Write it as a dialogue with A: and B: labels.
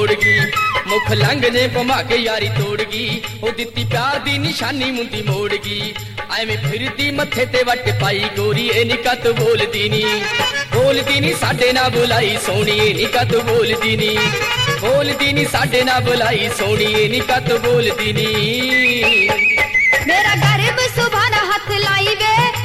A: मोड़ गई, मुख लंघने पमा के यारी तोड़ गई, ओ दित्ती प्यार दी निशानी मुंदी मोड़ गई। ਐਵੇਂ ਫਿਰਦੀ ਮੱਥੇ ਤੇ ਵੱਟ ਪਾਈ ਗੋਰੀ ਇਹ ਨੀ ਕਤ ਬੋਲਦੀ ਨੀ ਸਾਡੇ ਨਾਲ ਬੁਲਾਈ ਸੋਹਣੀ ਇਹ ਨੀ ਕਤ ਬੋਲਦੀ ਨੀ ਸਾਡੇ ਨਾਲ ਬੁਲਾਈ ਸੋਹਣੀ ਇਹ ਨੀ ਕਤ ਬੋਲਦੀ ਨੀ।
B: ਮੇਰਾ ਗਰਬ ਸੁਭਾਨਾ ਹੱਥ ਲਾਈ ਵੇ